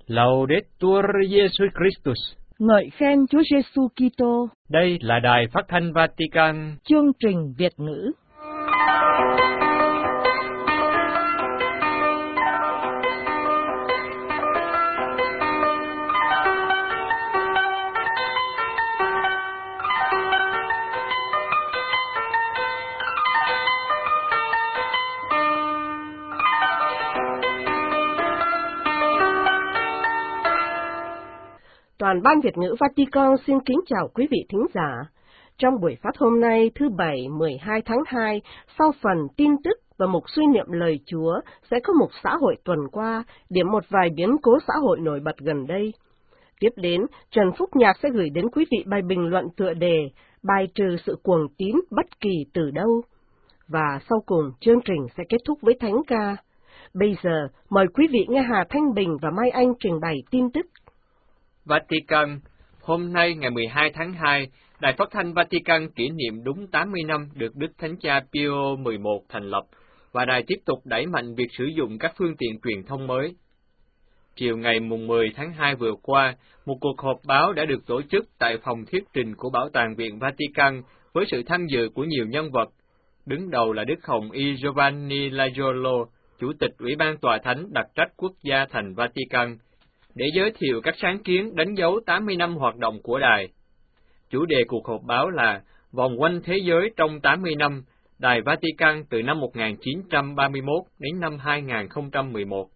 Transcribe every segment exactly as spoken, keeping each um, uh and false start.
Laudetur Jesus Christus. Ngợi khen Chúa Giêsu Kitô. Đây là Đài Phát thanh Vatican. Chương trình Việt ngữ. Toàn ban Việt ngữ Vatican xin kính chào quý vị thính giả. Trong buổi phát hôm nay thứ Bảy mười hai tháng hai, sau phần tin tức và mục suy niệm lời Chúa, sẽ có mục xã hội tuần qua, điểm một vài biến cố xã hội nổi bật gần đây. Tiếp đến, Trần Phúc Nhạc sẽ gửi đến quý vị bài bình luận tựa đề bài trừ sự cuồng tín bất kỳ từ đâu. Và sau cùng, chương trình sẽ kết thúc với thánh ca. Bây giờ, mời quý vị nghe Hà Thanh Bình và Mai Anh trình bày tin tức. Vatican, hôm nay ngày mười hai tháng hai, Đài Phát thanh Vatican kỷ niệm đúng tám mươi năm được Đức Thánh Cha Pio mười một thành lập, và đài tiếp tục đẩy mạnh việc sử dụng các phương tiện truyền thông mới. Chiều ngày mùng mười tháng hai vừa qua, một cuộc họp báo đã được tổ chức tại phòng thuyết trình của Bảo tàng Viện Vatican với sự tham dự của nhiều nhân vật. Đứng đầu là Đức Hồng Y Giovanni Laiolo, Chủ tịch Ủy ban Tòa Thánh đặc trách quốc gia thành Vatican, để giới thiệu các sáng kiến đánh dấu tám mươi năm hoạt động của đài. Chủ đề cuộc họp báo là Vòng quanh thế giới trong tám mươi năm, Đài Vatican từ năm một nghìn chín trăm ba mươi mốt đến năm hai nghìn không trăm mười một.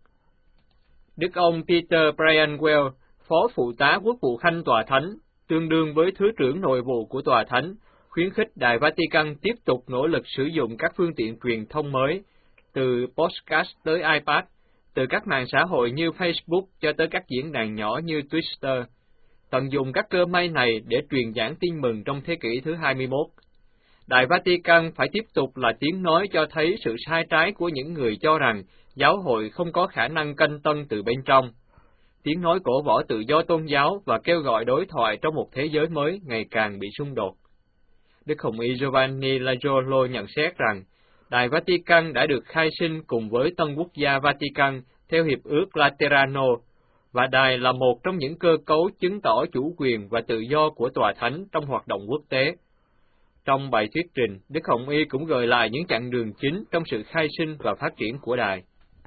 Đức ông Peter Brian Well, Phó Phụ tá Quốc vụ Khanh Tòa Thánh, tương đương với Thứ trưởng Nội vụ của Tòa Thánh, khuyến khích Đài Vatican tiếp tục nỗ lực sử dụng các phương tiện truyền thông mới, từ podcast tới iPad, từ các mạng xã hội như Facebook cho tới các diễn đàn nhỏ như Twitter, tận dụng các cơ may này để truyền giảng tin mừng trong thế kỷ thứ hai mươi mốt. Đài Vatican phải tiếp tục là tiếng nói cho thấy sự sai trái của những người cho rằng giáo hội không có khả năng canh tân từ bên trong, tiếng nói cổ võ tự do tôn giáo và kêu gọi đối thoại trong một thế giới mới ngày càng bị xung đột. Đức Hồng Y Giovanni Laiolo nhận xét rằng, Đài Vatican đã được khai sinh cùng với Tân Quốc gia Vatican theo Hiệp ước Laterano, và đài là một trong những cơ cấu chứng tỏ chủ quyền và tự do của Tòa Thánh trong hoạt động quốc tế. Trong bài thuyết trình, Đức Hồng Y cũng gợi lại những chặng đường chính trong sự khai sinh và phát triển của đài.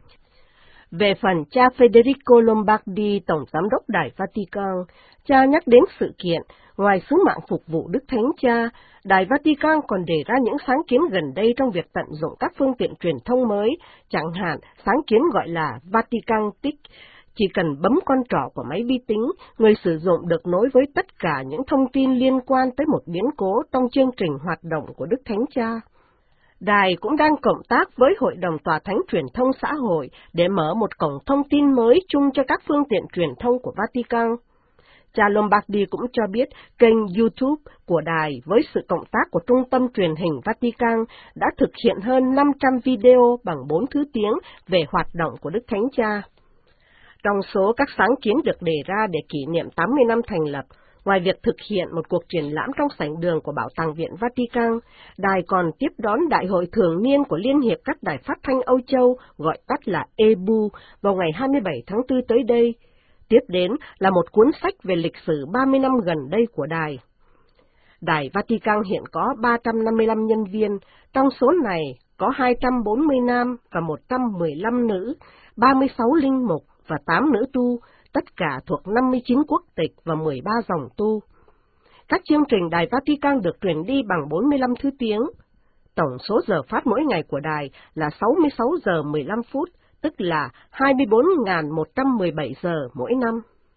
Về phần cha Federico Lombardi, Tổng Giám đốc Đài Vatican, cha nhắc đến sự kiện, ngoài sứ mạng phục vụ Đức Thánh Cha, Đài Vatican còn đề ra những sáng kiến gần đây trong việc tận dụng các phương tiện truyền thông mới, chẳng hạn sáng kiến gọi là Vatican Tick. Chỉ cần bấm con trỏ của máy vi tính, người sử dụng được nối với tất cả những thông tin liên quan tới một biến cố trong chương trình hoạt động của Đức Thánh Cha. Đài cũng đang cộng tác với Hội đồng Tòa Thánh Truyền thông Xã hội để mở một cổng thông tin mới chung cho các phương tiện truyền thông của Vatican. Cha Lombardi cũng cho biết kênh YouTube của đài với sự cộng tác của Trung tâm Truyền hình Vatican đã thực hiện hơn năm trăm video bằng bốn thứ tiếng về hoạt động của Đức Thánh Cha. Trong số các sáng kiến được đề ra để kỷ niệm tám mươi năm thành lập, ngoài việc thực hiện một cuộc triển lãm trong sảnh đường của Bảo tàng Viện Vatican, đài còn tiếp đón Đại hội thường niên của Liên hiệp các đài phát thanh Âu Châu, gọi tắt là e bê u, vào ngày hai mươi bảy tháng tư tới đây. Tiếp đến là một cuốn sách về lịch sử ba mươi năm gần đây của đài. Đài Vatican hiện có ba trăm năm mươi lăm nhân viên, trong số này có hai trăm bốn mươi nam và một trăm mười lăm nữ, ba mươi sáu linh mục và tám nữ tu, tất cả thuộc năm mươi chín quốc tịch và mười ba dòng tu. Các chương trình Đài Vatican được truyền đi bằng bốn mươi lăm thứ tiếng. Tổng số giờ phát mỗi ngày của đài là sáu mươi sáu giờ mười lăm phút, tức là hai mươi bốn nghìn một trăm mười bảy giờ mỗi năm.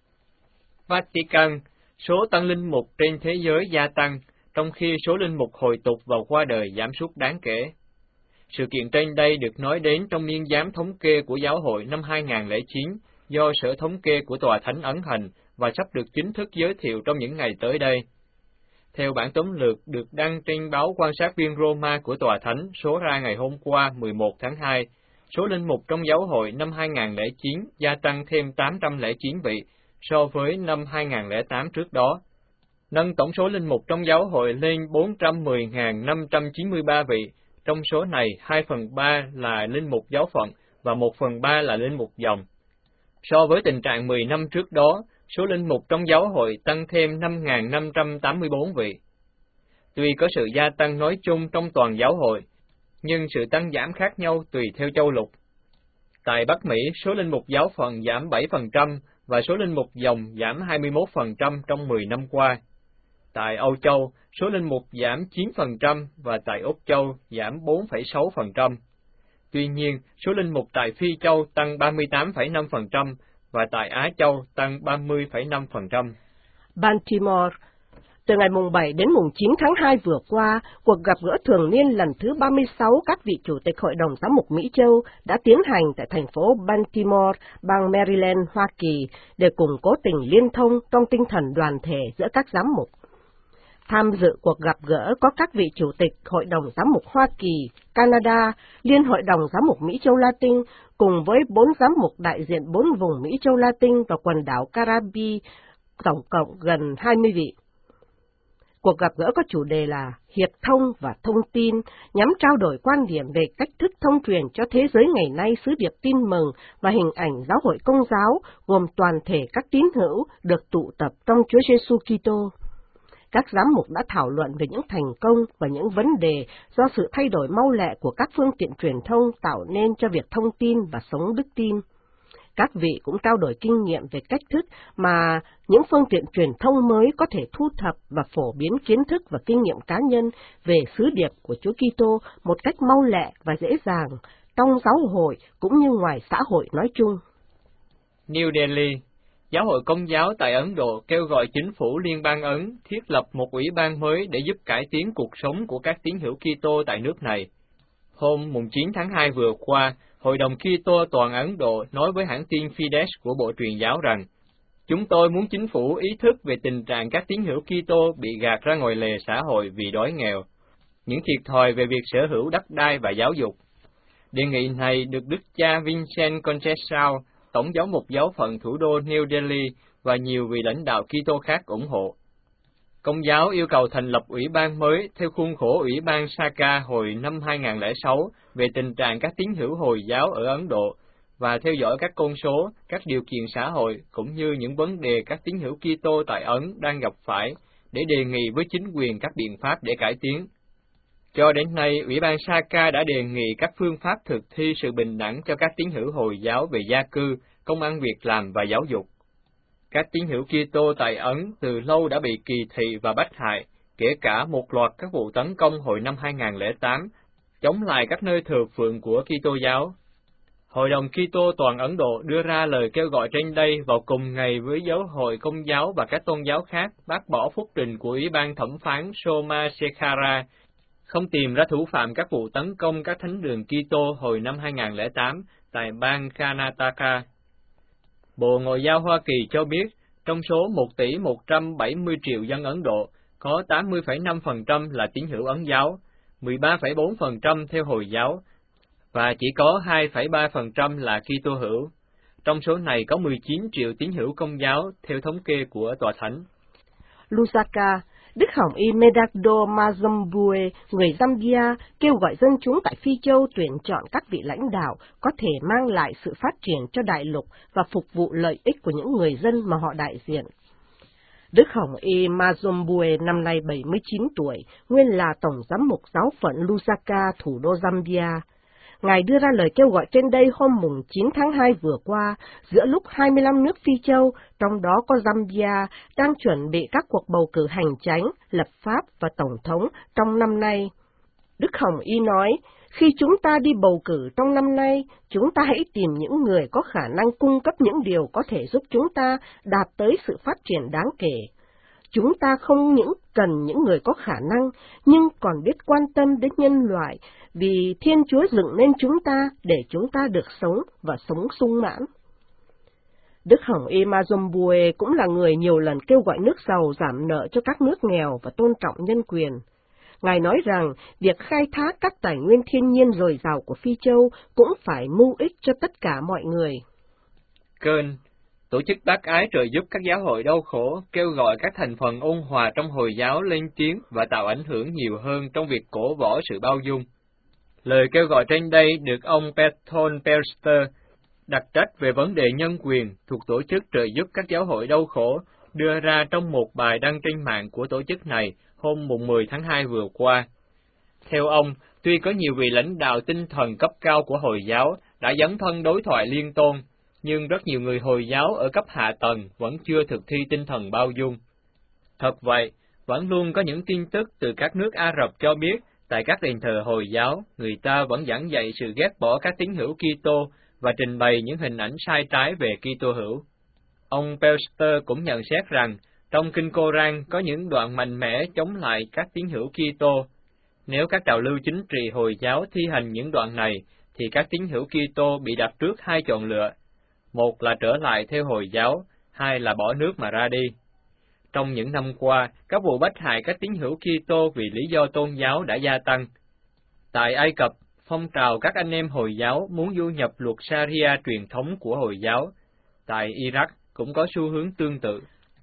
Vatican, số tăng linh mục trên thế giới gia tăng, trong khi số linh mục hồi tục và qua đời giảm sút đáng kể. Sự kiện trên đây được nói đến trong niên giám thống kê của giáo hội năm hai nghìn không trăm lẻ chín, do Sở Thống kê của Tòa Thánh ấn hành và sắp được chính thức giới thiệu trong những ngày tới đây. Theo bản tóm lược được đăng trên báo Quan sát viên Roma của Tòa Thánh số ra ngày hôm qua mười một tháng hai, số linh mục trong giáo hội năm hai nghìn không trăm lẻ chín gia tăng thêm tám trăm lẻ chín vị so với năm hai nghìn không trăm lẻ tám trước đó, nâng tổng số linh mục trong giáo hội lên bốn trăm mười nghìn năm trăm chín mươi ba vị. Trong số này, hai phần ba là linh mục giáo phận và một phần ba là linh mục dòng. So với tình trạng mười năm trước đó, số linh mục trong giáo hội tăng thêm năm nghìn năm trăm tám mươi bốn vị. Tuy có sự gia tăng nói chung trong toàn giáo hội, nhưng sự tăng giảm khác nhau tùy theo châu lục. Tại Bắc Mỹ, số linh mục giáo phận giảm bảy phần trăm và số linh mục dòng giảm hai mươi mốt phần trăm trong mười năm qua. Tại Âu Châu, số linh mục giảm chín phần trăm và tại Úc Châu giảm bốn phẩy sáu phần trăm. Tuy nhiên, số linh mục tại Phi Châu tăng ba mươi tám phẩy năm phần trăm và tại Á Châu tăng ba mươi phẩy năm phần trăm. Baltimore. Từ ngày mùng bảy đến mùng chín tháng hai vừa qua, cuộc gặp gỡ thường niên lần thứ ba mươi sáu các vị chủ tịch Hội đồng Giám mục Mỹ Châu đã tiến hành tại thành phố Baltimore, bang Maryland, Hoa Kỳ, để củng cố tình liên thông trong tinh thần đoàn thể giữa các giám mục. Tham dự cuộc gặp gỡ có các vị chủ tịch Hội đồng Giám mục Hoa Kỳ, Canada, Liên Hội đồng Giám mục Mỹ Châu Latin, cùng với bốn giám mục đại diện bốn vùng Mỹ Châu Latin và quần đảo Caribe, tổng cộng gần hai mươi vị. Cuộc gặp gỡ có chủ đề là Hiệp thông và thông tin, nhằm trao đổi quan điểm về cách thức thông truyền cho thế giới ngày nay sứ điệp tin mừng và hình ảnh giáo hội Công giáo, gồm toàn thể các tín hữu được tụ tập trong Chúa Giêsu Kitô. Các giám mục đã thảo luận về những thành công và những vấn đề do sự thay đổi mau lẹ của các phương tiện truyền thông tạo nên cho việc thông tin và sống đức tin. Các vị cũng trao đổi kinh nghiệm về cách thức mà những phương tiện truyền thông mới có thể thu thập và phổ biến kiến thức và kinh nghiệm cá nhân về sứ điệp của Chúa Kitô một cách mau lẹ và dễ dàng, trong giáo hội cũng như ngoài xã hội nói chung. New Delhi, Giáo hội Công giáo tại Ấn Độ kêu gọi chính phủ Liên bang Ấn thiết lập một ủy ban mới để giúp cải tiến cuộc sống của các tín hữu Kitô tại nước này. Hôm mùng chín tháng hai vừa qua, Hội đồng Kitô toàn Ấn Độ nói với hãng tin Fides của Bộ Truyền giáo rằng, chúng tôi muốn chính phủ ý thức về tình trạng các tín hữu Kitô bị gạt ra ngoài lề xã hội vì đói nghèo, những thiệt thòi về việc sở hữu đất đai và giáo dục. Đề nghị này được Đức cha Vincent Conceicao, Tổng giáo mục giáo phận thủ đô New Delhi và nhiều vị lãnh đạo Kitô khác ủng hộ. Công giáo yêu cầu thành lập ủy ban mới theo khuôn khổ Ủy ban Saka hồi năm hai nghìn không trăm lẻ sáu về tình trạng các tín hữu Hồi giáo ở Ấn Độ và theo dõi các con số, các điều kiện xã hội cũng như những vấn đề các tín hữu Kitô tại Ấn đang gặp phải để đề nghị với chính quyền các biện pháp để cải tiến. Cho đến nay, Ủy ban Saka đã đề nghị các phương pháp thực thi sự bình đẳng cho các tín hữu Hồi giáo về gia cư, công ăn việc làm và giáo dục. Các tín hữu Kitô tại Ấn từ lâu đã bị kỳ thị và bách hại, kể cả một loạt các vụ tấn công hồi năm hai nghìn không trăm lẻ tám, chống lại các nơi thờ phượng của Kitô giáo. Hội đồng Kitô toàn Ấn Độ đưa ra lời kêu gọi trên đây vào cùng ngày với Giáo hội Công giáo và các tôn giáo khác bác bỏ phúc trình của Ủy ban thẩm phán Soma Shekhara, không tìm ra thủ phạm các vụ tấn công các thánh đường Kitô hồi năm hai nghìn không trăm lẻ tám tại bang Karnataka. Bộ Ngoại giao Hoa Kỳ cho biết, trong số một tỷ một trăm bảy mươi triệu dân Ấn Độ, có tám mươi phẩy năm phần trăm là tín hữu Ấn giáo, mười ba phẩy bốn phần trăm theo Hồi giáo, và chỉ có hai phẩy ba phần trăm là Kitô hữu. Trong số này có mười chín triệu tín hữu Công giáo theo thống kê của Tòa Thánh. Lusaka, Đức Hồng Y Medakdo Mazambue, người Zambia, kêu gọi dân chúng tại Phi Châu tuyển chọn các vị lãnh đạo có thể mang lại sự phát triển cho đại lục và phục vụ lợi ích của những người dân mà họ đại diện. Đức Hồng Y Mazambue năm nay bảy mươi chín tuổi, nguyên là Tổng giám mục giáo phận Lusaka, thủ đô Zambia. Ngài đưa ra lời kêu gọi trên đây hôm mùng chín tháng hai vừa qua, giữa lúc hai mươi lăm nước Phi Châu, trong đó có Zambia, đang chuẩn bị các cuộc bầu cử hành chánh, lập pháp và tổng thống trong năm nay. Đức Hồng Y nói, khi chúng ta đi bầu cử trong năm nay, chúng ta hãy tìm những người có khả năng cung cấp những điều có thể giúp chúng ta đạt tới sự phát triển đáng kể. Chúng ta không những cần những người có khả năng, nhưng còn biết quan tâm đến nhân loại, vì Thiên Chúa dựng nên chúng ta để chúng ta được sống và sống sung mãn. Đức Hồng Y Mazambue cũng là người nhiều lần kêu gọi nước giàu giảm nợ cho các nước nghèo và tôn trọng nhân quyền. Ngài nói rằng việc khai thác các tài nguyên thiên nhiên dồi dào của Phi Châu cũng phải mưu ích cho tất cả mọi người. Köln, Tổ chức bác ái trợ giúp các giáo hội đau khổ, kêu gọi các thành phần ôn hòa trong Hồi giáo lên tiếng và tạo ảnh hưởng nhiều hơn trong việc cổ võ sự bao dung. Lời kêu gọi trên đây được ông Bertolt Pelster, đặc trách về vấn đề nhân quyền thuộc Tổ chức Trợ giúp các giáo hội đau khổ, đưa ra trong một bài đăng trên mạng của tổ chức này hôm mười tháng hai vừa qua. Theo ông, tuy có nhiều vị lãnh đạo tinh thần cấp cao của Hồi giáo đã dấn thân đối thoại liên tôn, nhưng rất nhiều người Hồi giáo ở cấp hạ tầng vẫn chưa thực thi tinh thần bao dung. Thật vậy, vẫn luôn có những tin tức từ các nước Ả Rập cho biết, tại các đền thờ Hồi giáo, người ta vẫn giảng dạy sự ghét bỏ các tín hữu Kitô và trình bày những hình ảnh sai trái về Kitô hữu. Ông Pelster cũng nhận xét rằng, trong Kinh Cô-rang có những đoạn mạnh mẽ chống lại các tín hữu Kitô. Nếu các trào lưu chính trị Hồi giáo thi hành những đoạn này, thì các tín hữu Kitô bị đặt trước hai chọn lựa. Một là trở lại theo Hồi giáo, hai là bỏ nước mà ra đi. Trong những năm qua, các vụ bách hại các tín hữu Kitô vì lý do tôn giáo đã gia tăng. Tại Ai Cập, phong trào các anh em Hồi giáo muốn du nhập luật Sharia truyền thống của Hồi giáo. Tại Iraq cũng có xu hướng tương tự.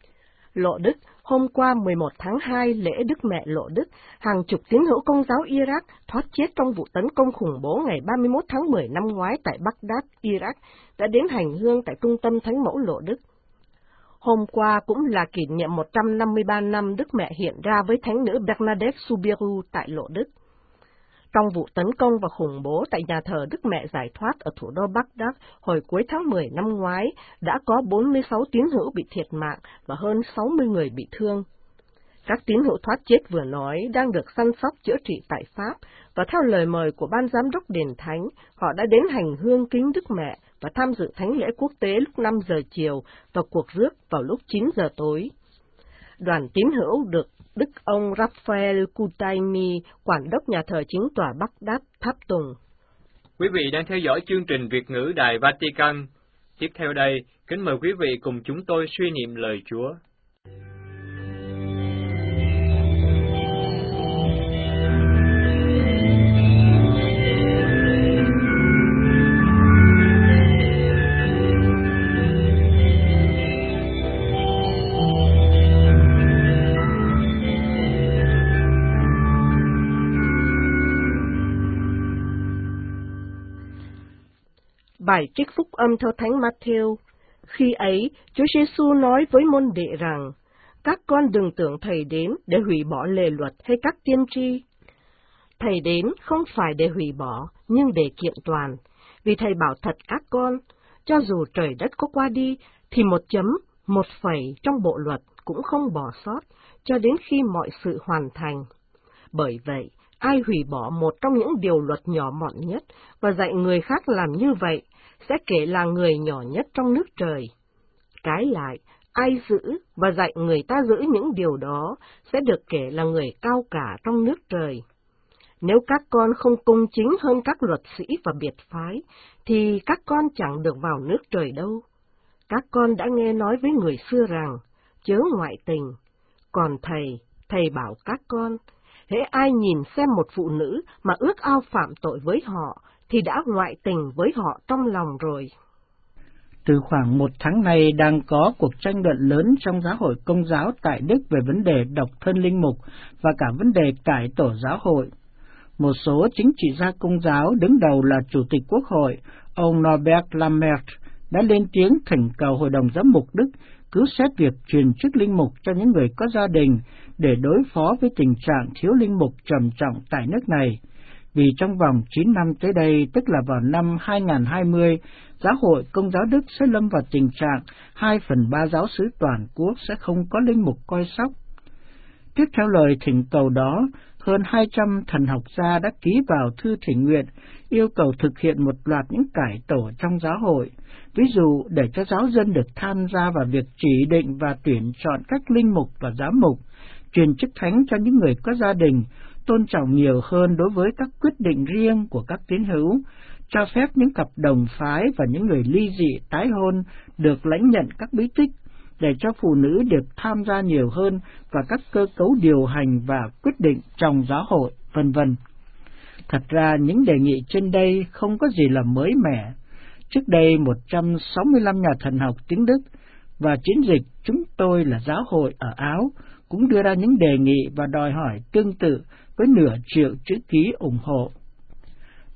Lộ Đức, hôm qua mười một tháng hai, lễ Đức Mẹ Lộ Đức, hàng chục tín hữu Công giáo Iraq thoát chết trong vụ tấn công khủng bố ngày ba mươi mốt tháng mười năm ngoái tại Baghdad, Iraq, đã đến hành hương tại trung tâm Thánh Mẫu Lộ Đức. Hôm qua cũng là kỷ niệm một trăm năm mươi ba năm Đức Mẹ hiện ra với Thánh nữ Bernadette Soubirous tại Lộ Đức. Trong vụ tấn công và khủng bố tại nhà thờ Đức Mẹ Giải Thoát ở thủ đô Baghdad hồi cuối tháng mười năm ngoái, đã có bốn mươi sáu tín hữu bị thiệt mạng và hơn sáu mươi người bị thương. Các tín hữu thoát chết vừa nói đang được săn sóc chữa trị tại Pháp, và theo lời mời của ban giám đốc đền thánh, họ đã đến hành hương kính Đức Mẹ và tham dự thánh lễ quốc tế lúc năm giờ chiều và cuộc rước vào lúc chín giờ tối. Đoàn tín hữu được Đức ông Raphael Kutaimi, quản đốc nhà thờ chính tòa Baghdad, tháp tùng. Quý vị đang theo dõi chương trình Việt ngữ Đài Vatican. Tiếp theo đây, kính mời quý vị cùng chúng tôi suy niệm lời Chúa. Bài trích phúc âm theo Thánh Matthew. Khi ấy, Chúa Giêsu nói với môn đệ rằng, các con đừng tưởng Thầy đến để hủy bỏ lề luật hay các tiên tri. Thầy đến không phải để hủy bỏ, nhưng để kiện toàn. Vì Thầy bảo thật các con, cho dù trời đất có qua đi, thì một chấm, một phẩy trong bộ luật cũng không bỏ sót, cho đến khi mọi sự hoàn thành. Bởi vậy, ai hủy bỏ một trong những điều luật nhỏ mọn nhất và dạy người khác làm như vậy, sẽ kể là người nhỏ nhất trong nước trời. Trái lại, ai giữ và dạy người ta giữ những điều đó, sẽ được kể là người cao cả trong nước trời. Nếu các con không công chính hơn các luật sĩ và biệt phái, thì các con chẳng được vào nước trời đâu. Các con đã nghe nói với người xưa rằng, chớ ngoại tình. Còn Thầy, Thầy bảo các con, hễ ai nhìn xem một phụ nữ mà ước ao phạm tội với họ, thì đã ngoại tình với họ trong lòng rồi. Từ khoảng một tháng nay đang có cuộc tranh luận lớn trong giáo hội Công giáo tại Đức về vấn đề độc thân linh mục và cả vấn đề cải tổ giáo hội. Một số chính trị gia Công giáo đứng đầu là Chủ tịch Quốc hội, ông Norbert Lammert, đã lên tiếng thỉnh cầu Hội đồng Giám mục Đức cứu xét việc truyền chức linh mục cho những người có gia đình để đối phó với tình trạng thiếu linh mục trầm trọng tại nước này. Vì trong vòng chín năm tới đây, tức là vào năm hai nghìn không trăm hai mươi, Giáo hội Công giáo Đức sẽ lâm vào tình trạng hai phần ba giáo xứ toàn quốc sẽ không có linh mục coi sóc. Tiếp theo lời thỉnh cầu đó, hơn hai trăm thần học gia đã ký vào thư thỉnh nguyện yêu cầu thực hiện một loạt những cải tổ trong giáo hội, ví dụ để cho giáo dân được tham gia vào việc chỉ định và tuyển chọn các linh mục và giám mục, truyền chức thánh cho những người có gia đình, tôn trọng nhiều hơn đối với các quyết định riêng của các tín hữu, cho phép những cặp đồng phái và những người ly dị tái hôn được lãnh nhận các bí tích, để cho phụ nữ được tham gia nhiều hơn vào các cơ cấu điều hành và quyết định trong giáo hội, vân vân. Thật ra những đề nghị trên đây không có gì là mới mẻ. Trước đây một trăm sáu mươi lăm nhà thần học tiếng Đức và chiến dịch Chúng tôi là giáo hội ở Áo cũng đưa ra những đề nghị và đòi hỏi tương tự với nửa triệu chữ ký ủng hộ.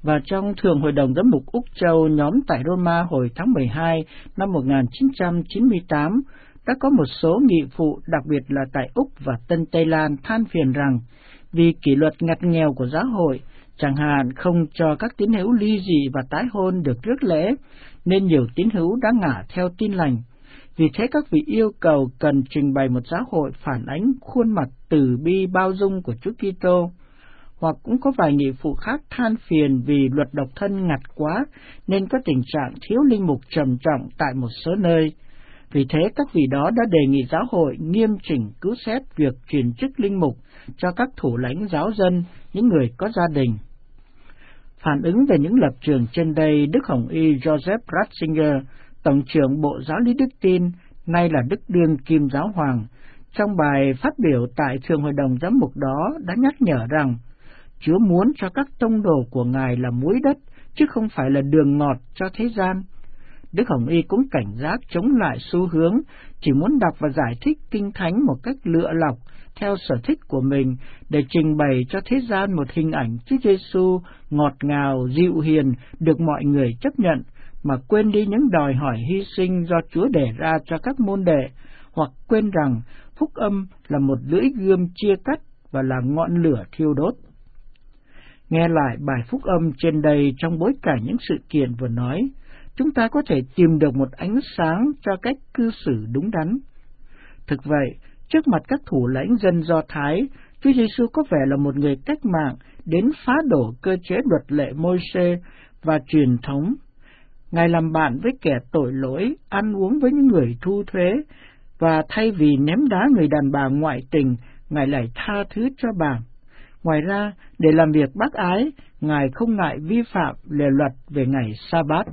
Và trong Thường Hội đồng Giám mục Úc Châu nhóm tại Roma hồi tháng mười hai năm một nghìn chín trăm chín mươi tám, đã có một số nghị phụ, đặc biệt là tại Úc và Tân Tây Lan, than phiền rằng vì kỷ luật ngặt nghèo của giáo hội, chẳng hạn không cho các tín hữu ly dị và tái hôn được rước lễ, nên nhiều tín hữu đã ngả theo Tin Lành. Vì thế các vị yêu cầu cần trình bày một giáo hội phản ánh khuôn mặt từ bi bao dung của Chúa Kitô. Hoặc cũng có vài nghị phụ khác than phiền vì luật độc thân ngặt quá nên có tình trạng thiếu linh mục trầm trọng tại một số nơi. Vì thế các vị đó đã đề nghị giáo hội nghiêm chỉnh cứu xét việc truyền chức linh mục cho các thủ lãnh giáo dân, những người có gia đình. Phản ứng về những lập trường trên đây, Đức Hồng Y Joseph Ratzinger, Tổng trưởng Bộ Giáo lý Đức Tin, nay là Đức Đương Kim Giáo Hoàng, trong bài phát biểu tại Thường Hội đồng Giám mục đó đã nhắc nhở rằng Chúa muốn cho các tông đồ của Ngài là muối đất, chứ không phải là đường ngọt cho thế gian. Đức Hồng Y cũng cảnh giác chống lại xu hướng chỉ muốn đọc và giải thích Kinh Thánh một cách lựa lọc theo sở thích của mình để trình bày cho thế gian một hình ảnh Chúa Giêsu ngọt ngào, dịu hiền, được mọi người chấp nhận, mà quên đi những đòi hỏi hy sinh do Chúa đề ra cho các môn đệ, hoặc quên rằng phúc âm là một lưỡi gươm chia cắt và là ngọn lửa thiêu đốt. Nghe lại bài phúc âm trên đây trong bối cảnh những sự kiện vừa nói, chúng ta có thể tìm được một ánh sáng cho cách cư xử đúng đắn. Thực vậy, trước mặt các thủ lãnh dân Do Thái, Chúa Giêsu có vẻ là một người cách mạng đến phá đổ cơ chế luật lệ Môi-se và truyền thống. Ngài làm bạn với kẻ tội lỗi, ăn uống với những người thu thuế, và thay vì ném đá người đàn bà ngoại tình, Ngài lại tha thứ cho bà. Ngoài ra, để làm việc bác ái, Ngài không ngại vi phạm lề luật về ngày Sa-bát.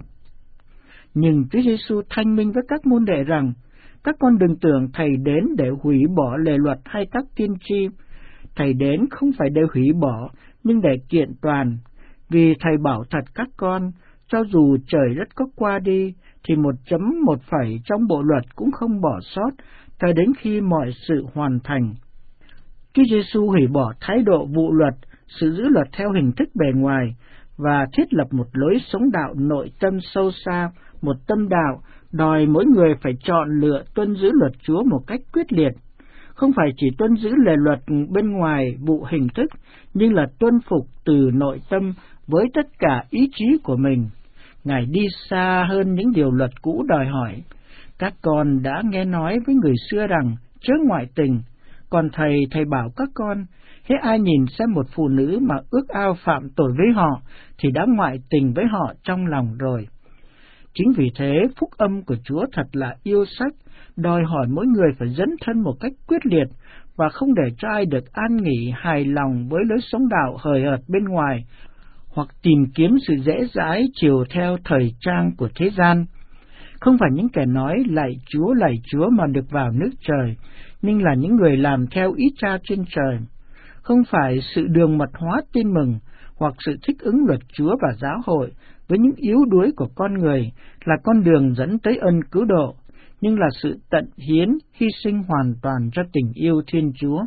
Nhưng Chúa Giêsu thanh minh với các môn đệ rằng, các con đừng tưởng Thầy đến để hủy bỏ lề luật hay các tiên tri. Thầy đến không phải để hủy bỏ, nhưng để kiện toàn. Vì Thầy bảo thật các con, cho dù trời đất có qua đi, thì một chấm một phẩy trong bộ luật cũng không bỏ sót, cho đến khi mọi sự hoàn thành. Chúa Giêsu hủy bỏ thái độ vụ luật, sự giữ luật theo hình thức bề ngoài, và thiết lập một lối sống đạo nội tâm sâu xa, một tâm đạo, đòi mỗi người phải chọn lựa tuân giữ luật Chúa một cách quyết liệt. Không phải chỉ tuân giữ lề luật bên ngoài vụ hình thức, nhưng là tuân phục từ nội tâm với tất cả ý chí của mình. Ngài đi xa hơn những điều luật cũ đòi hỏi. Các con đã nghe nói với người xưa rằng chớ ngoại tình, còn thầy, thầy bảo các con, hễ ai nhìn xem một phụ nữ mà ước ao phạm tội với họ, thì đã ngoại tình với họ trong lòng rồi. Chính vì thế, phúc âm của Chúa thật là yêu sách, đòi hỏi mỗi người phải dấn thân một cách quyết liệt, và không để cho ai được an nghỉ hài lòng với lối sống đạo hời hợt bên ngoài, hoặc tìm kiếm sự dễ dãi chiều theo thời trang của thế gian. Không phải những kẻ nói lạy Chúa, lạy Chúa mà được vào nước trời, nhưng là những người làm theo ý Cha trên trời. Không phải sự đường mật hóa tin mừng, hoặc sự thích ứng luật Chúa và giáo hội với những yếu đuối của con người là con đường dẫn tới ân cứu độ, nhưng là sự tận hiến, hy sinh hoàn toàn cho tình yêu Thiên Chúa.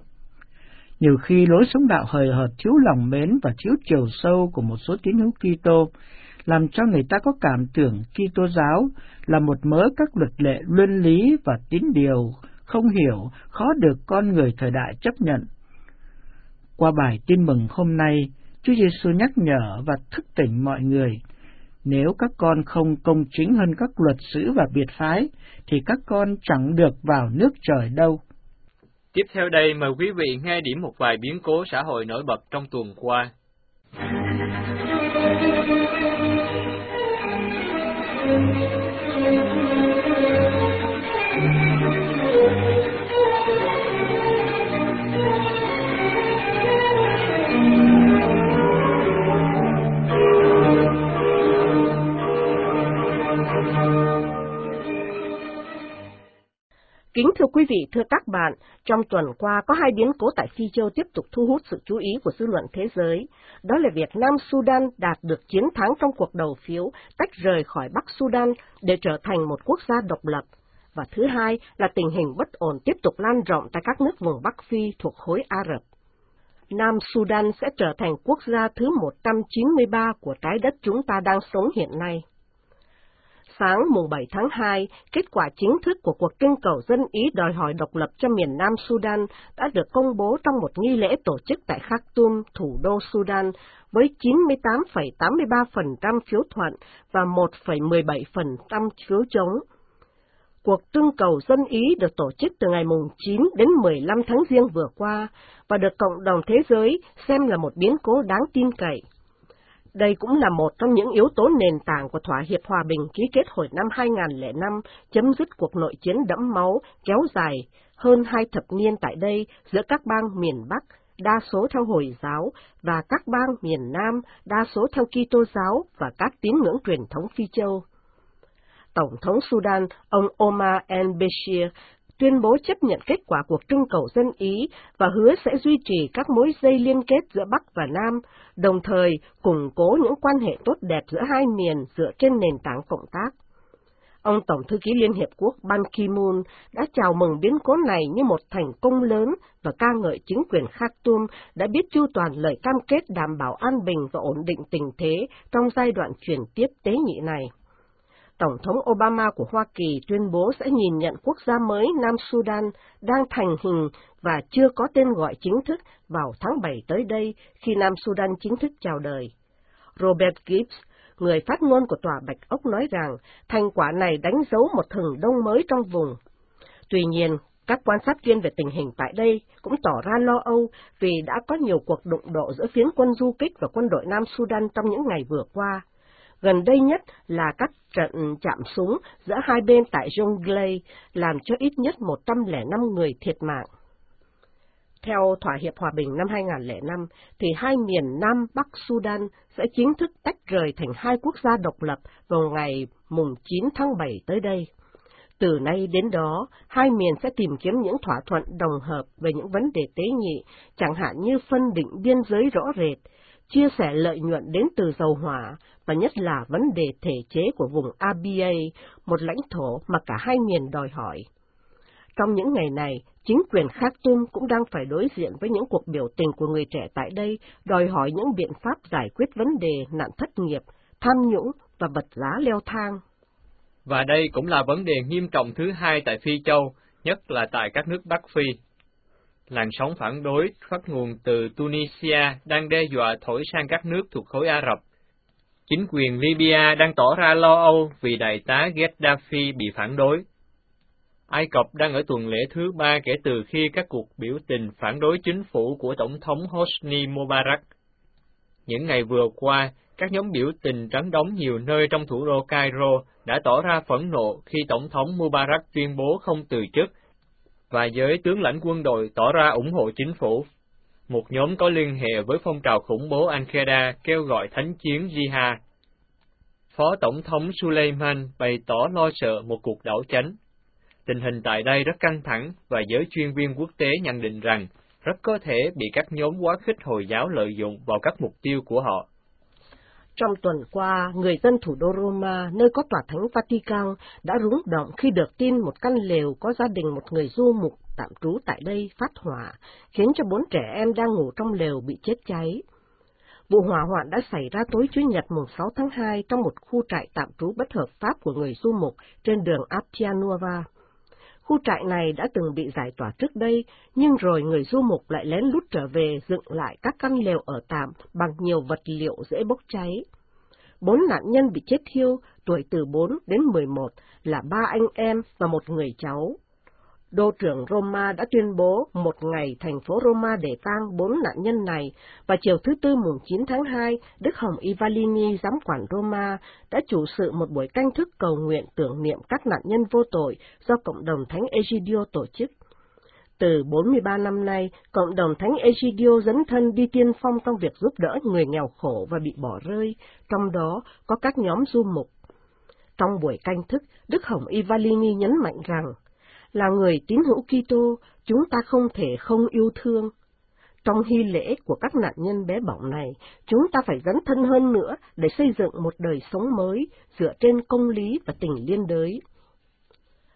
Nhiều khi lối sống đạo hời hợt, thiếu lòng mến và thiếu chiều sâu của một số tín hữu Kitô làm cho người ta có cảm tưởng Kitô giáo là một mớ các luật lệ luân lý và tín điều không hiểu, khó được con người thời đại chấp nhận. Qua bài tin mừng hôm nay, Chúa Giêsu nhắc nhở và thức tỉnh mọi người. Nếu các con không công chính hơn các luật sử và biệt phái, thì các con chẳng được vào nước trời đâu. Tiếp theo đây mời quý vị nghe điểm một vài biến cố xã hội nổi bật trong tuần qua. Kính thưa quý vị, thưa các bạn, trong tuần qua có hai biến cố tại Phi Châu tiếp tục thu hút sự chú ý của dư luận thế giới. Đó là việc Nam Sudan đạt được chiến thắng trong cuộc đầu phiếu tách rời khỏi Bắc Sudan để trở thành một quốc gia độc lập. Và thứ hai là tình hình bất ổn tiếp tục lan rộng tại các nước vùng Bắc Phi thuộc khối Ả Rập. Nam Sudan sẽ trở thành quốc gia thứ một trăm chín mươi ba của trái đất chúng ta đang sống hiện nay. Sáng mùng bảy tháng hai, kết quả chính thức của cuộc trưng cầu dân Ý đòi hỏi độc lập cho miền Nam Sudan đã được công bố trong một nghi lễ tổ chức tại Khartoum, thủ đô Sudan, với chín mươi tám phẩy tám mươi ba phần trăm phiếu thuận và một phẩy mười bảy phần trăm phiếu chống. Cuộc trưng cầu dân Ý được tổ chức từ ngày mùng chín đến mười lăm tháng Giêng vừa qua và được cộng đồng thế giới xem là một biến cố đáng tin cậy. Đây cũng là một trong những yếu tố nền tảng của thỏa hiệp hòa bình ký kết hồi năm hai nghìn không trăm lẻ năm, chấm dứt cuộc nội chiến đẫm máu kéo dài hơn hai thập niên tại đây giữa các bang miền Bắc, đa số theo Hồi giáo, và các bang miền Nam, đa số theo Kitô giáo và các tín ngưỡng truyền thống Phi Châu. Tổng thống Sudan, ông Omar el-Bashir, tuyên bố chấp nhận kết quả cuộc trưng cầu dân Ý và hứa sẽ duy trì các mối dây liên kết giữa Bắc và Nam, đồng thời củng cố những quan hệ tốt đẹp giữa hai miền dựa trên nền tảng cộng tác. Ông Tổng thư ký Liên Hiệp Quốc Ban Ki-moon đã chào mừng biến cố này như một thành công lớn và ca ngợi chính quyền Khartoum đã biết chu toàn lời cam kết đảm bảo an bình và ổn định tình thế trong giai đoạn chuyển tiếp tế nhị này. Tổng thống Obama của Hoa Kỳ tuyên bố sẽ nhìn nhận quốc gia mới Nam Sudan đang thành hình và chưa có tên gọi chính thức vào tháng bảy tới đây khi Nam Sudan chính thức chào đời. Robert Gibbs, người phát ngôn của Tòa Bạch Ốc nói rằng thành quả này đánh dấu một hừng đông mới trong vùng. Tuy nhiên, các quan sát viên về tình hình tại đây cũng tỏ ra lo âu vì đã có nhiều cuộc đụng độ giữa phiến quân du kích và quân đội Nam Sudan trong những ngày vừa qua. Gần đây nhất là các trận chạm súng giữa hai bên tại Jonglei, làm cho ít nhất một trăm lẻ năm người thiệt mạng. Theo thỏa hiệp hòa bình năm hai nghìn không trăm lẻ năm, thì hai miền Nam Bắc Sudan sẽ chính thức tách rời thành hai quốc gia độc lập vào ngày mùng chín tháng bảy tới đây. Từ nay đến đó, hai miền sẽ tìm kiếm những thỏa thuận đồng hợp về những vấn đề tế nhị, chẳng hạn như phân định biên giới rõ rệt, chia sẻ lợi nhuận đến từ dầu hỏa, và nhất là vấn đề thể chế của vùng a bê a, một lãnh thổ mà cả hai miền đòi hỏi. Trong những ngày này, chính quyền Khartoum cũng đang phải đối diện với những cuộc biểu tình của người trẻ tại đây, đòi hỏi những biện pháp giải quyết vấn đề nạn thất nghiệp, tham nhũng và vật giá leo thang. Và đây cũng là vấn đề nghiêm trọng thứ hai tại Phi Châu, nhất là tại các nước Bắc Phi. Làn sóng phản đối bắt nguồn từ Tunisia đang đe dọa thổi sang các nước thuộc khối Ả Rập. Chính quyền Libya đang tỏ ra lo âu vì đại tá Gaddafi bị phản đối. Ai Cập đang ở tuần lễ thứ ba kể từ khi các cuộc biểu tình phản đối chính phủ của Tổng thống Hosni Mubarak. Những ngày vừa qua, các nhóm biểu tình trấn đóng nhiều nơi trong thủ đô Cairo đã tỏ ra phẫn nộ khi Tổng thống Mubarak tuyên bố không từ chức, và giới tướng lãnh quân đội tỏ ra ủng hộ chính phủ. Một nhóm có liên hệ với phong trào khủng bố Al-Qaeda kêu gọi thánh chiến Jihad. Phó Tổng thống Suleiman bày tỏ lo sợ một cuộc đảo chánh. Tình hình tại đây rất căng thẳng và giới chuyên viên quốc tế nhận định rằng rất có thể bị các nhóm quá khích Hồi giáo lợi dụng vào các mục tiêu của họ. Trong tuần qua, người dân thủ đô Roma, nơi có tòa thánh Vatican, đã rúng động khi được tin một căn lều có gia đình một người du mục tạm trú tại đây phát hỏa, khiến cho bốn trẻ em đang ngủ trong lều bị chết cháy. Vụ hỏa hoạn đã xảy ra tối Chủ nhật mùng sáu tháng hai trong một khu trại tạm trú bất hợp pháp của người du mục trên đường Appia Nuova. Khu trại này đã từng bị giải tỏa trước đây, nhưng rồi người du mục lại lén lút trở về dựng lại các căn lều ở tạm bằng nhiều vật liệu dễ bốc cháy. Bốn nạn nhân bị chết thiêu, tuổi từ bốn đến mười một, là ba anh em và một người cháu. Đô trưởng Roma đã tuyên bố một ngày thành phố Roma để tang bốn nạn nhân này, và chiều thứ Tư mùng chín tháng hai, Đức Hồng Ivalini, giám quản Roma, đã chủ sự một buổi canh thức cầu nguyện tưởng niệm các nạn nhân vô tội do cộng đồng Thánh Egidio tổ chức. Từ bốn mươi ba năm nay, cộng đồng Thánh Egidio dấn thân đi tiên phong trong việc giúp đỡ người nghèo khổ và bị bỏ rơi, trong đó có các nhóm du mục. Trong buổi canh thức, Đức Hồng Ivalini nhấn mạnh rằng, là người tín hữu Kitô, chúng ta không thể không yêu thương. Trong hy lễ của các nạn nhân bé bỏng này, chúng ta phải dấn thân hơn nữa để xây dựng một đời sống mới dựa trên công lý và tình liên đới.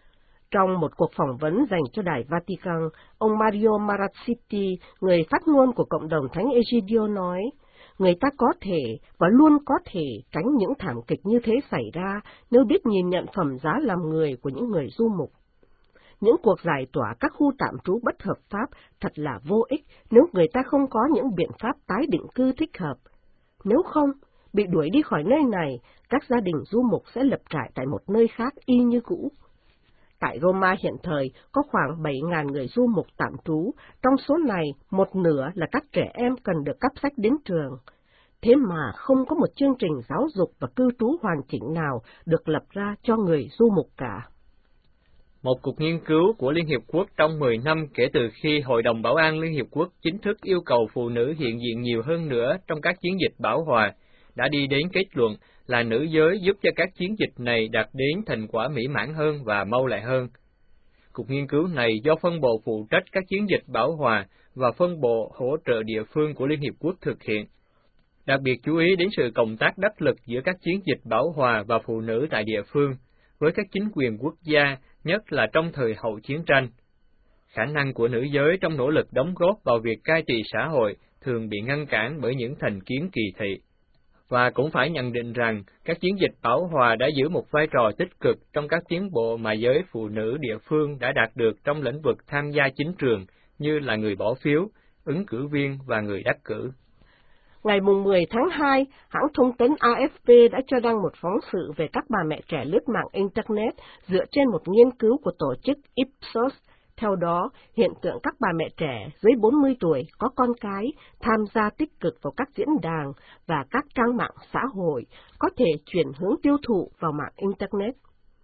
Trong một cuộc phỏng vấn dành cho Đài Vatican, ông Mario Marazziti, người phát ngôn của cộng đồng Thánh Egidio nói, người ta có thể và luôn có thể tránh những thảm kịch như thế xảy ra nếu biết nhìn nhận phẩm giá làm người của những người du mục. Những cuộc giải tỏa các khu tạm trú bất hợp pháp thật là vô ích nếu người ta không có những biện pháp tái định cư thích hợp. Nếu không, bị đuổi đi khỏi nơi này, các gia đình du mục sẽ lập trại tại một nơi khác y như cũ. Tại Roma hiện thời có khoảng bảy nghìn người du mục tạm trú, trong số này một nửa là các trẻ em cần được cấp sách đến trường. Thế mà không có một chương trình giáo dục và cư trú hoàn chỉnh nào được lập ra cho người du mục cả. Một cuộc nghiên cứu của Liên Hiệp Quốc trong mười năm kể từ khi Hội đồng Bảo an Liên Hiệp Quốc chính thức yêu cầu phụ nữ hiện diện nhiều hơn nữa trong các chiến dịch bảo hòa, đã đi đến kết luận là nữ giới giúp cho các chiến dịch này đạt đến thành quả mỹ mãn hơn và mau lẹ hơn. Cuộc nghiên cứu này do phân bộ phụ trách các chiến dịch bảo hòa và phân bộ hỗ trợ địa phương của Liên Hiệp Quốc thực hiện. Đặc biệt chú ý đến sự cộng tác đắc lực giữa các chiến dịch bảo hòa và phụ nữ tại địa phương, với các chính quyền quốc gia, nhất là trong thời hậu chiến tranh. Khả năng của nữ giới trong nỗ lực đóng góp vào việc cai trị xã hội thường bị ngăn cản bởi những thành kiến kỳ thị. Và cũng phải nhận định rằng, các chiến dịch bảo hòa đã giữ một vai trò tích cực trong các tiến bộ mà giới phụ nữ địa phương đã đạt được trong lĩnh vực tham gia chính trường, như là người bỏ phiếu, ứng cử viên và người đắc cử. Ngày mười tháng hai, hãng thông tấn A F P đã cho đăng một phóng sự về các bà mẹ trẻ lướt mạng Internet dựa trên một nghiên cứu của tổ chức Ipsos. Theo đó, hiện tượng các bà mẹ trẻ dưới bốn mươi tuổi có con cái tham gia tích cực vào các diễn đàn và các trang mạng xã hội có thể chuyển hướng tiêu thụ vào mạng Internet.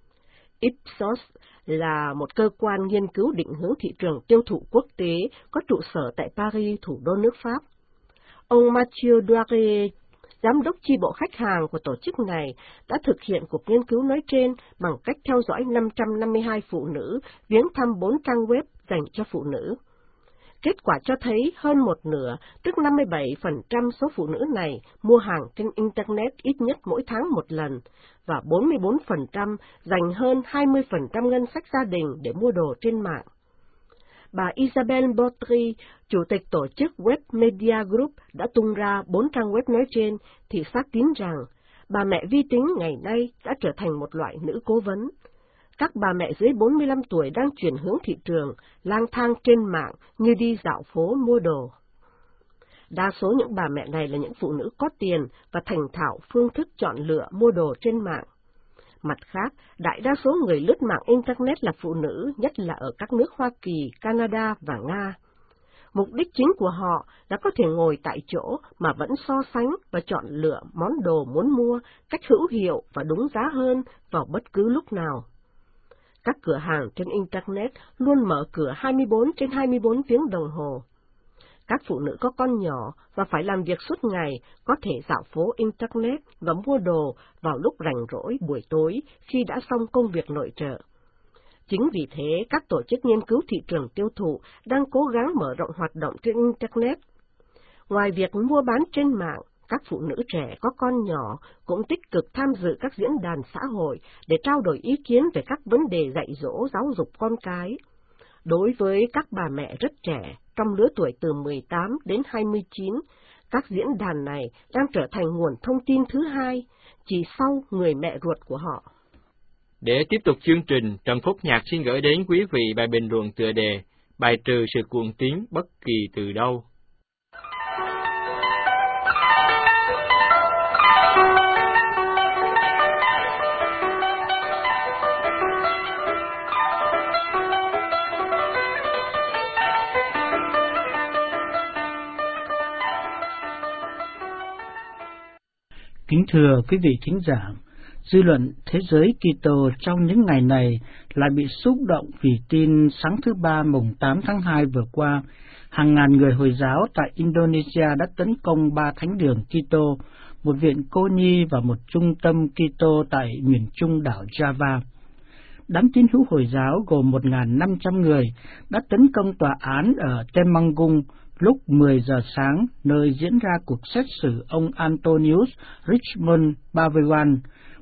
Ipsos là một cơ quan nghiên cứu định hướng thị trường tiêu thụ quốc tế có trụ sở tại Paris, thủ đô nước Pháp. Ông Mathieu Doire, giám đốc chi bộ khách hàng của tổ chức này, đã thực hiện cuộc nghiên cứu nói trên bằng cách theo dõi năm trăm năm mươi hai phụ nữ viếng thăm bốn trang web dành cho phụ nữ. Kết quả cho thấy hơn một nửa, tức năm mươi bảy phần trăm số phụ nữ này mua hàng trên Internet ít nhất mỗi tháng một lần, và bốn mươi bốn phần trăm dành hơn hai mươi phần trăm ngân sách gia đình để mua đồ trên mạng. Bà Isabelle Baudry, chủ tịch tổ chức Web Media Group đã tung ra bốn trang web nói trên, thì xác tín rằng bà mẹ vi tính ngày nay đã trở thành một loại nữ cố vấn. Các bà mẹ dưới bốn mươi lăm tuổi đang chuyển hướng thị trường, lang thang trên mạng như đi dạo phố mua đồ. Đa số những bà mẹ này là những phụ nữ có tiền và thành thạo phương thức chọn lựa mua đồ trên mạng. Mặt khác, đại đa số người lướt mạng Internet là phụ nữ, nhất là ở các nước Hoa Kỳ, Canada và Nga. Mục đích chính của họ là có thể ngồi tại chỗ mà vẫn so sánh và chọn lựa món đồ muốn mua cách hữu hiệu và đúng giá hơn vào bất cứ lúc nào. Các cửa hàng trên Internet luôn mở cửa hai mươi bốn trên hai mươi bốn tiếng đồng hồ. Các phụ nữ có con nhỏ và phải làm việc suốt ngày có thể dạo phố Internet và mua đồ vào lúc rảnh rỗi buổi tối khi đã xong công việc nội trợ. Chính vì thế, các tổ chức nghiên cứu thị trường tiêu thụ đang cố gắng mở rộng hoạt động trên Internet. Ngoài việc mua bán trên mạng, các phụ nữ trẻ có con nhỏ cũng tích cực tham dự các diễn đàn xã hội để trao đổi ý kiến về các vấn đề dạy dỗ giáo dục con cái. Đối với các bà mẹ rất trẻ, trong lứa tuổi từ mười tám đến hai mươi chín, các diễn đàn này đang trở thành nguồn thông tin thứ hai, chỉ sau người mẹ ruột của họ. Để tiếp tục chương trình, Trần Phúc Nhạc xin gửi đến quý vị bài bình luận tựa đề Bài trừ sự cuồng tín bất kỳ từ đâu. Kính thưa quý vị thính giả, dư luận thế giới Kitô trong những ngày này lại bị xúc động vì tin sáng thứ Ba mùng tám tháng hai vừa qua, hàng ngàn người Hồi giáo tại Indonesia đã tấn công ba thánh đường Kitô, một viện cô nhi và một trung tâm Kitô tại miền trung đảo Java. Đám tín hữu Hồi giáo gồm một nghìn năm trăm người đã tấn công tòa án ở Temanggung lúc mười giờ sáng, nơi diễn ra cuộc xét xử ông Antonius Richmond Bawewan,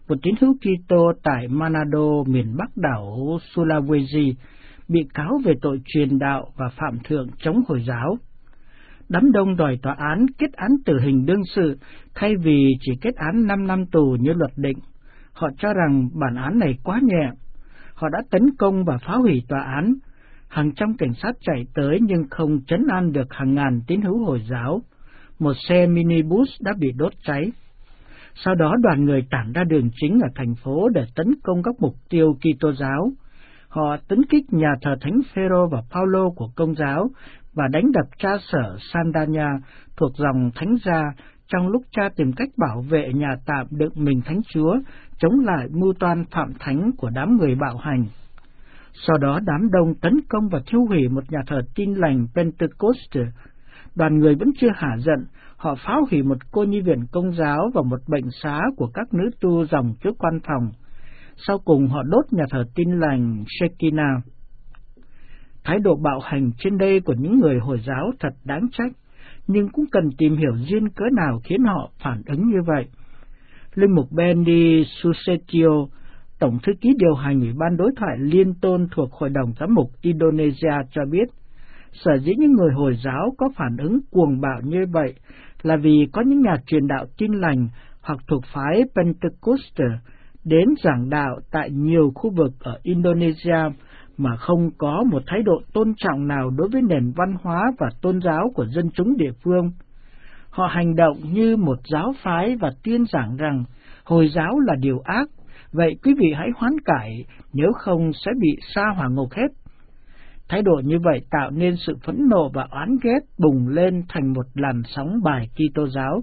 một tín hữu Kitô tại Manado, miền Bắc đảo Sulawesi, bị cáo về tội truyền đạo và phạm thượng chống Hồi giáo. Đám đông đòi tòa án kết án tử hình đương sự thay vì chỉ kết án năm năm tù như luật định. Họ cho rằng bản án này quá nhẹ. Họ đã tấn công và phá hủy tòa án. Hàng trăm cảnh sát chạy tới nhưng không trấn an được hàng ngàn tín hữu Hồi giáo. Một xe minibus đã bị đốt cháy. Sau đó đoàn người tản ra đường chính ở thành phố để tấn công các mục tiêu Kitô giáo. Họ tấn kích nhà thờ Thánh Phêrô và Phaolô của Công giáo và đánh đập cha sở Sandanya thuộc dòng Thánh gia trong lúc cha tìm cách bảo vệ nhà tạm đựng mình Thánh Chúa chống lại mưu toan phạm thánh của đám người bạo hành. Sau đó đám đông tấn công và thiêu hủy một nhà thờ Tin lành Pentecost. Đoàn người vẫn chưa hả giận, họ phá hủy một cô nhi viện Công giáo và một bệnh xá của các nữ tu dòng Chúa Quan Phòng. Sau cùng họ đốt nhà thờ Tin lành Shekinah. Thái độ bạo hành trên đây của những người Hồi giáo thật đáng trách, nhưng cũng cần tìm hiểu duyên cớ nào khiến họ phản ứng như vậy. Linh mục Benny Susetio, Tổng thư ký điều hành Ủy ban đối thoại liên tôn thuộc Hội đồng Giám mục Indonesia cho biết, sở dĩ những người Hồi giáo có phản ứng cuồng bạo như vậy là vì có những nhà truyền đạo Tin lành hoặc thuộc phái Pentecost đến giảng đạo tại nhiều khu vực ở Indonesia mà không có một thái độ tôn trọng nào đối với nền văn hóa và tôn giáo của dân chúng địa phương. Họ hành động như một giáo phái và tuyên giảng rằng Hồi giáo là điều ác, vậy quý vị hãy hoán cải, nếu không sẽ bị sa hỏa ngục hết. Thái độ như vậy tạo nên sự phẫn nộ và oán ghét bùng lên thành một làn sóng bài Kitô giáo.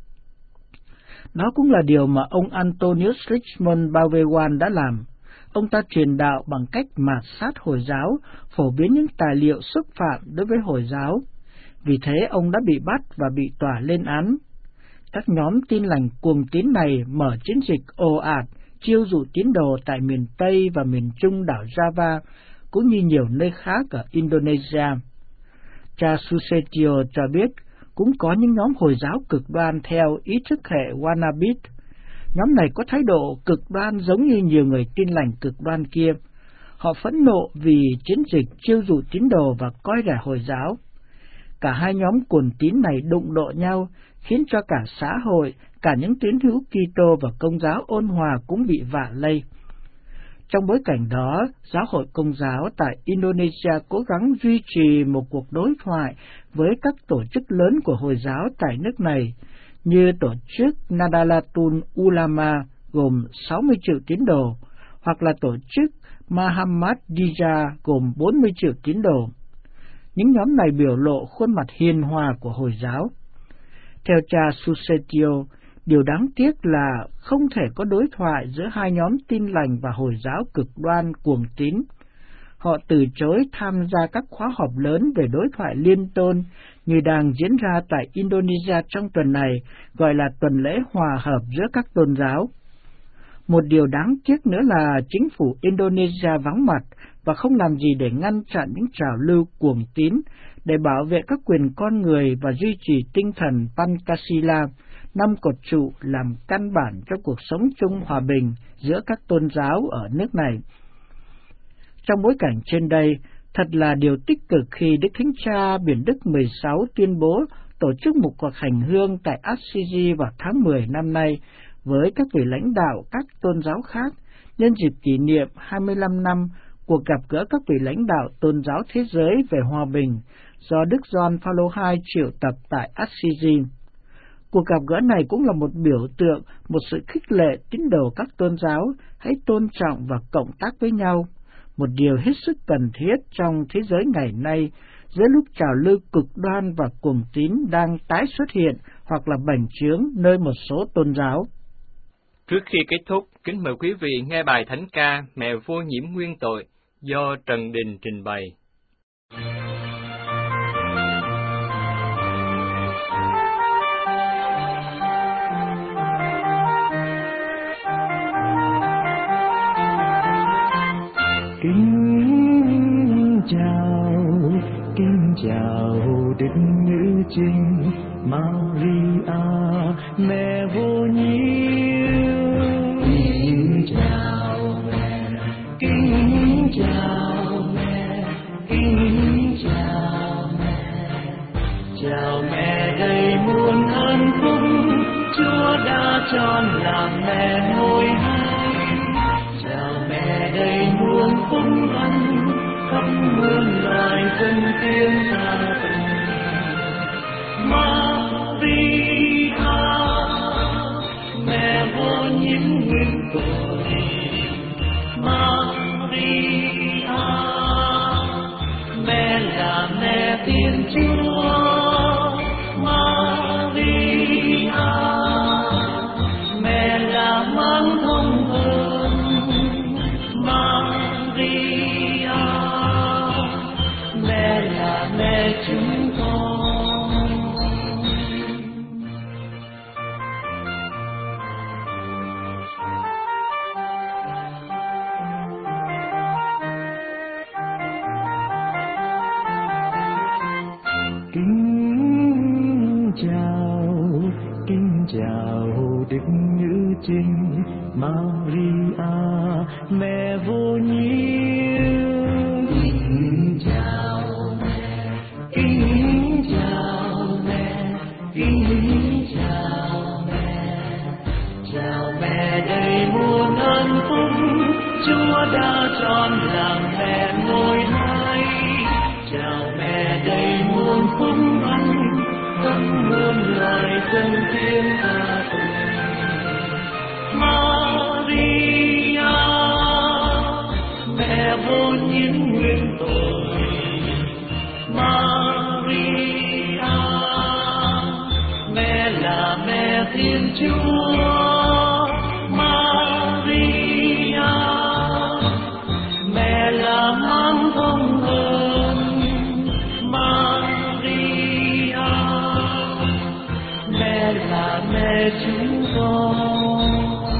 Đó cũng là điều mà ông Antonius Richmond Bawewan đã làm. Ông ta truyền đạo bằng cách mạt sát Hồi giáo, phổ biến những tài liệu xúc phạm đối với Hồi giáo. Vì thế ông đã bị bắt và bị tòa lên án. Các nhóm Tin lành cuồng tín này mở chiến dịch ồ ạt, chiêu dụ tín đồ tại miền Tây và miền Trung đảo Java, cũng như nhiều nơi khác ở Indonesia. Cha Susetio cho biết, cũng có những nhóm Hồi giáo cực đoan theo ý thức hệ Wanabit. Nhóm này có thái độ cực đoan giống như nhiều người Tin lành cực đoan kia. Họ phẫn nộ vì chiến dịch chiêu dụ tín đồ và coi rẻ Hồi giáo. Cả hai nhóm cuồng tín này đụng độ nhau, khiến cho cả xã hội, cả những tín hữu Kitô và Công giáo ôn hòa cũng bị vạ lây. Trong bối cảnh đó, Giáo hội Công giáo tại Indonesia cố gắng duy trì một cuộc đối thoại với các tổ chức lớn của Hồi giáo tại nước này, như tổ chức Nadalatul Ulama gồm sáu mươi triệu tín đồ, hoặc là tổ chức Muhammadiyah gồm bốn mươi triệu tín đồ. Những nhóm này biểu lộ khuôn mặt hiền hòa của Hồi giáo. Theo cha Susetio, điều đáng tiếc là không thể có đối thoại giữa hai nhóm Tin lành và Hồi giáo cực đoan cuồng tín. Họ từ chối tham gia các khóa họp lớn về đối thoại liên tôn như đang diễn ra tại Indonesia trong tuần này, gọi là tuần lễ hòa hợp giữa các tôn giáo. Một điều đáng tiếc nữa là chính phủ Indonesia vắng mặt và không làm gì để ngăn chặn những trào lưu cuồng tín, để bảo vệ các quyền con người và duy trì tinh thần Pancasila, năm cột trụ làm căn bản cho cuộc sống chung hòa bình giữa các tôn giáo ở nước này. Trong bối cảnh trên đây, thật là điều tích cực khi Đức Thánh Cha Biển Đức mười sáu tuyên bố tổ chức một cuộc hành hương tại Assisi vào tháng mười năm nay với các vị lãnh đạo các tôn giáo khác nhân dịp kỷ niệm hai mươi lăm năm cuộc gặp gỡ các vị lãnh đạo tôn giáo thế giới về hòa bình do Đức Gioan Phaolô đệ nhị triệu tập tại Assisi. Cuộc gặp gỡ này cũng là một biểu tượng, một sự khích lệ tín đồ các tôn giáo hãy tôn trọng và cộng tác với nhau, một điều hết sức cần thiết trong thế giới ngày nay, giữa lúc trào lưu cực đoan và cuồng tín đang tái xuất hiện hoặc là bành trướng nơi một số tôn giáo. Trước khi kết thúc, kính mời quý vị nghe bài thánh ca Mẹ Vô Nhiễm Nguyên Tội do Trần Đình trình bày. Kính chào, kính chào Đức Nữ Trinh Maria, mẹ vô nhiễm. tròn làm mẹ nuôi hai. Chào mẹ đầy muôn phúc ân, khắp muôn loài dân tiên ta từng. Maria, mẹ vô nhiễm nguyên tội. Maria, mẹ là mẹ Thiên Chúa. Maria, mẹ là mang thông ơn. Maria, mẹ là mẹ chúng con. Kính chào, kính chào Đức Nữ Trinh Maria, mẹ vô nhiễm. Kính chào mẹ, kính chào mẹ, kính chào mẹ. Chào mẹ đầy muôn ơn phúc, Chúa đã chọn làm mẹ ngôi hai. Chào mẹ đầy muôn phúc ân, khắp muôn loài dân tiên ta từng. Maria, mẹ vô nhiễm nguyên tội. Maria, mẹ là mẹ Thiên Chúa. Maria, mẹ là mang thông ơn. Maria, mẹ là mẹ chúng con.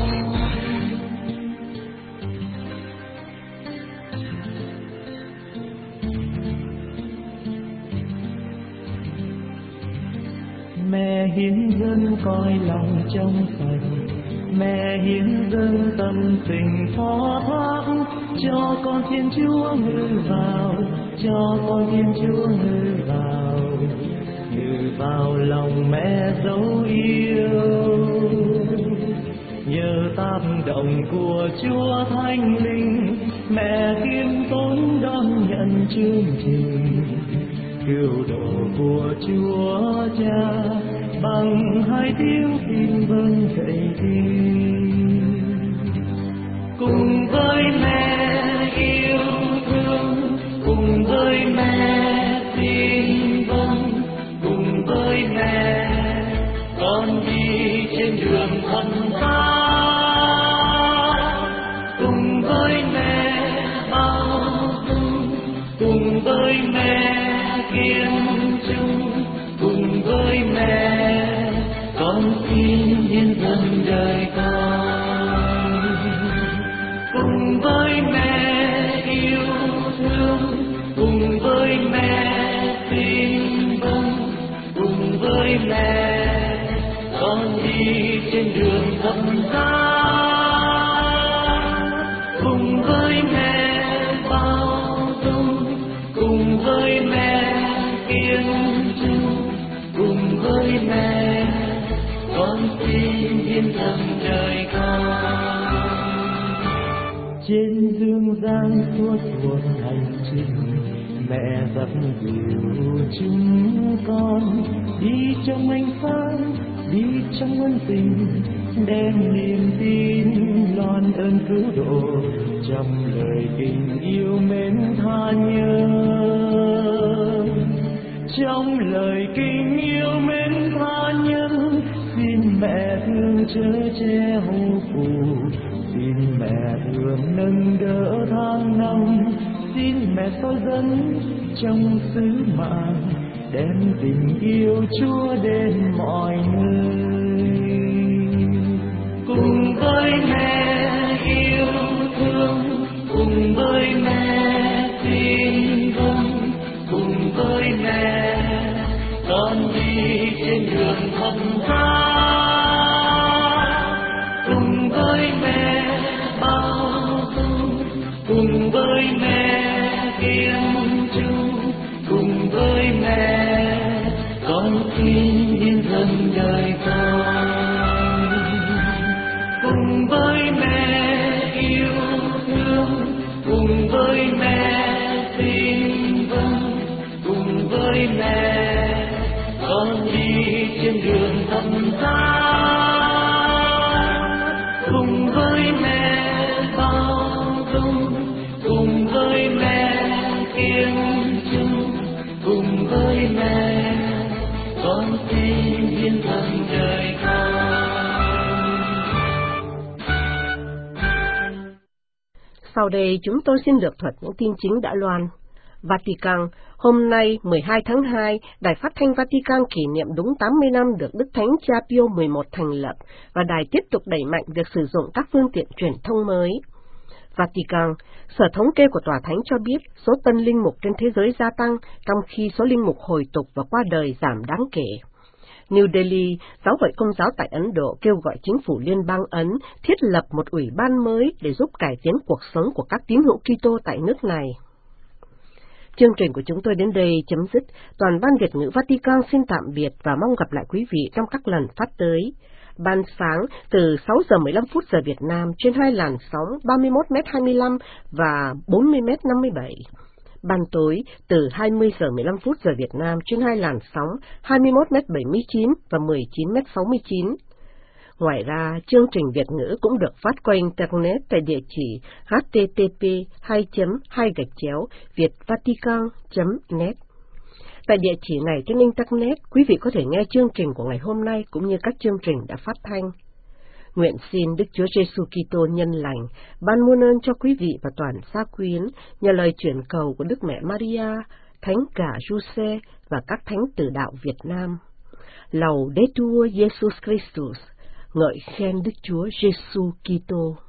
Mẹ hiến dâng coi lòng trong sạch, mẹ hiến dâng tâm tình phó thác, cho con Thiên Chúa ngự vào, cho con Thiên Chúa ngự vào, ngự vào lòng mẹ dấu yêu. Nhờ tác động của Chúa Thánh Linh, mẹ khiêm tốn đón nhận chương trình cứu độ của Chúa Cha, bằng hai tiếng xin vâng cậy tin. Cùng với mẹ yêu thương, cùng với mẹ tin vâng, cùng với mẹ con đi trên đường thần ta. Cùng với mẹ bao dung, cùng với mẹ kiên trung, cùng với mẹ con xin hiến dâng đời con. Cùng với mẹ yêu thương, cùng với mẹ tin vâng, cùng với mẹ con đi trên đường thập giá. Cùng với mẹ bao dung, cùng với mẹ kiên trung, cùng với mẹ con xin hiến dâng đời con. Trên dương gian suốt cuộc hành trình, mẹ dắt dìu chúng con đi trong ánh sáng, đi trong ân tình, đem niềm tin loan ơn cứu độ trong lời tình yêu mến tha nhân. Trong lời kinh yêu mến tha nhân, xin mẹ thương chở che hộ phù, xin mẹ thương nâng đỡ tháng năm, xin mẹ soi dẫn trong sứ mạng, đem tình yêu Chúa đến mọi nơi. Cùng với mẹ yêu thương, cùng với mẹ tin vâng, cùng với mẹ con đi trên đường thập giá. Cùng với mẹ bao dung, cùng với mẹ kiên trung, cùng với mẹ con xin hiến dâng đời con. Sau đây chúng tôi xin lược thuật những tin chính đã loan. Vatican, hôm nay mười hai tháng hai, Đài Phát thanh Vatican kỷ niệm đúng tám mươi năm được Đức Thánh Cha Pio mười một thành lập, và đài tiếp tục đẩy mạnh việc sử dụng các phương tiện truyền thông mới. Vatican, Sở thống kê của Tòa Thánh cho biết số tân linh mục trên thế giới gia tăng, trong khi số linh mục hồi tục và qua đời giảm đáng kể. New Delhi, giáo hội Công giáo tại Ấn Độ kêu gọi chính phủ liên bang Ấn thiết lập một ủy ban mới để giúp cải tiến cuộc sống của các tín hữu Kitô tại nước này. Chương trình của chúng tôi đến đây chấm dứt. Toàn ban Việt ngữ Vatican xin tạm biệt và mong gặp lại quý vị trong các lần phát tới. Ban sáng từ sáu giờ mười lăm phút giờ Việt Nam trên hai làn sóng ba mươi mốt mét hai mươi lăm và bốn mươi mét năm mươi bảy. Ban tối từ hai mươi giờ mười lăm phút giờ Việt Nam trên hai làn sóng hai mươi mốt mét bảy mươi chín và mười chín mét sáu mươi chín. Ngoài ra, chương trình Việt ngữ cũng được phát qua Internet tại địa chỉ h t t p hai chấm hai gạch chéo vietvatican chấm net. Tại địa chỉ này trên Internet, quý vị có thể nghe chương trình của ngày hôm nay cũng như các chương trình đã phát thanh. Nguyện xin Đức Chúa Giêsu Kitô nhân lành ban muôn ơn cho quý vị và toàn gia quyến nhờ lời chuyển cầu của Đức Mẹ Maria, Thánh Cả Giuse và các thánh tử đạo Việt Nam. Laudetur Jesus Christus, ngợi khen Đức Chúa Giêsu Kitô.